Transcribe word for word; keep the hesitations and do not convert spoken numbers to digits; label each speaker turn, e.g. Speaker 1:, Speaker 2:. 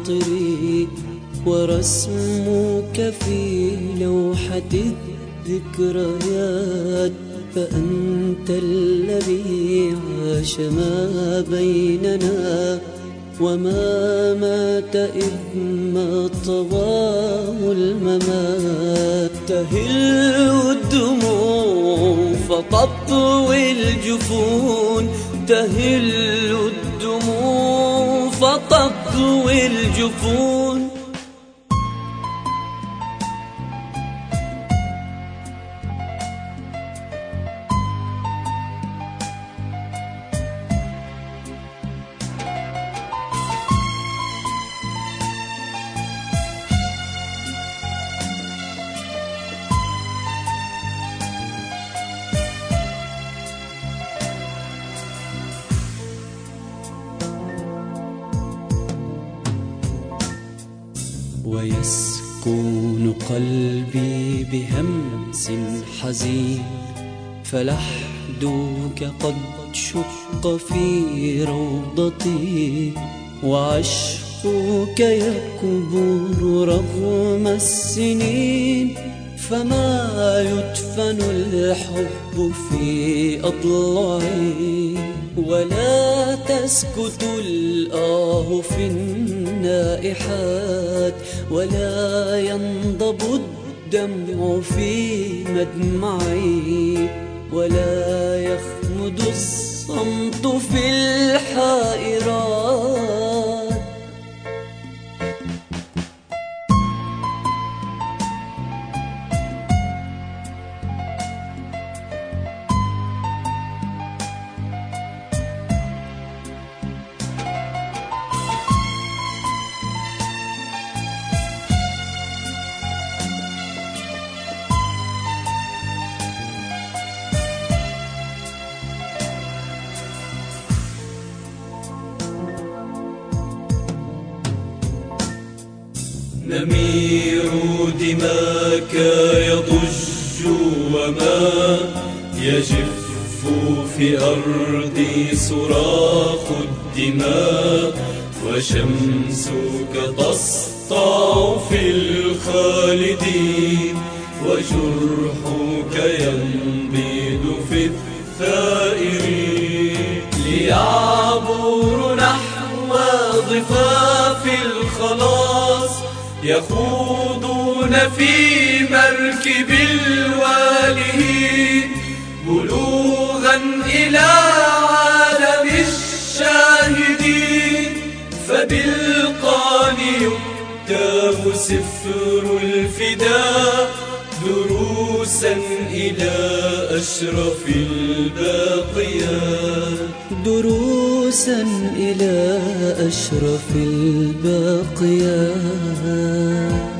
Speaker 1: خاطري ورسمك في لوحة الذكريات، فأنت الذي عاش ما بيننا وما مات إذ ما طواه الممات. تهل الدموع فتطوي الجفون، تهل الدموع فتطوي الجفون. ويسكن قلبي بهمس حزين، فلحدك قد شق في روضتي، وعشقك يكبر رغم السنين. فما يدفن الحب في أضلاعي، ولا تسكت الآه في النائحات، ولا ينضب الدمع في مدمعي، ولا يخمد الصمت في الحائرات.
Speaker 2: نمير دماك يضج وما يجف في أرضي صراخ الدماء، وشمسك تسطع في الخالدين، وجرحك ينبض في الثائرين. ليعبر نحو ضفاف الخلاص، يخوضون في مركب الوالهين، بلوغا إلى عالم الشاهدين. فبالقان يكتب سفر الفداء، دروسا إلى أشرف الباقيات،
Speaker 1: دروسا إلى أشرف الباقيات.